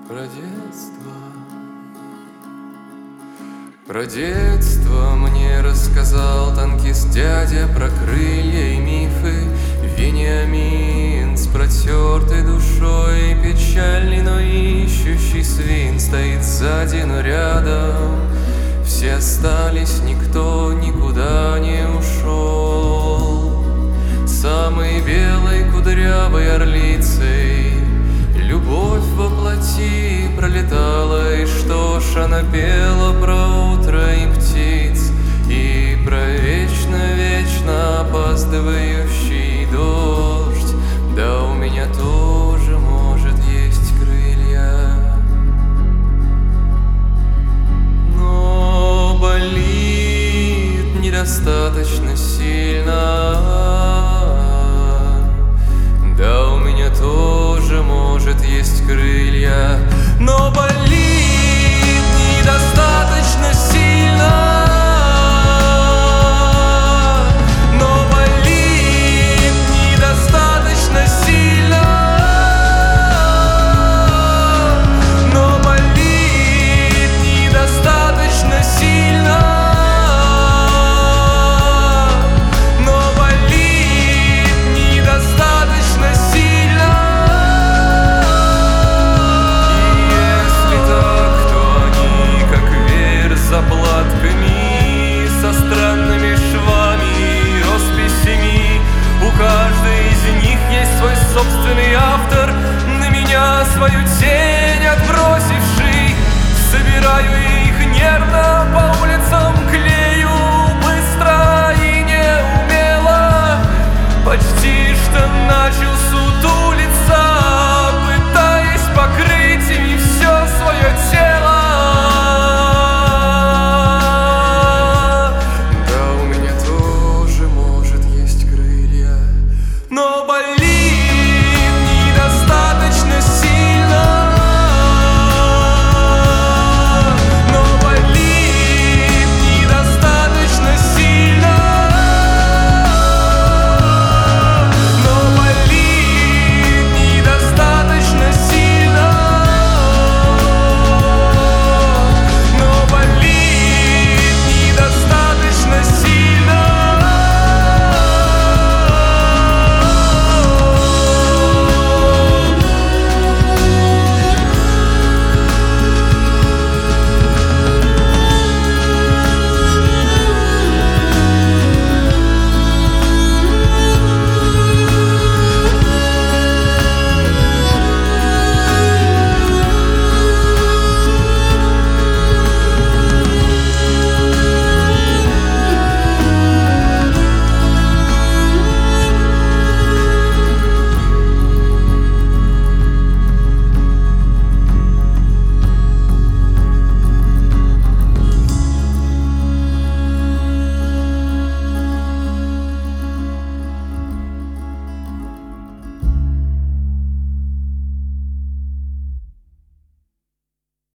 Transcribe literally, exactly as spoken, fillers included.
Про детство, про детство мне рассказал танкист дядя, про крылья и мифы Вениамин с протертой душой, печальный, но ищущий свин стоит сзади, но рядом. Все остались, никто никуда не ушел. Самой белой кудрявой орлицей любовь воплоти пролетала, и что ж она пела про утро и птиц, и про вечно-вечно опаздывающий дождь. Да у меня тоже, может, есть крылья, но болит недостаточно сильно. Да у меня тоже, может, есть крылья, но болит недостаточно сильно. Но болит недостаточно сильно. Но болит недостаточно сильно. Но болит недостаточно сильно. Заплатками, со странными швами и росписями. У каждой из них есть свой собственный автор, на меня свою тень отбросивший. Собираю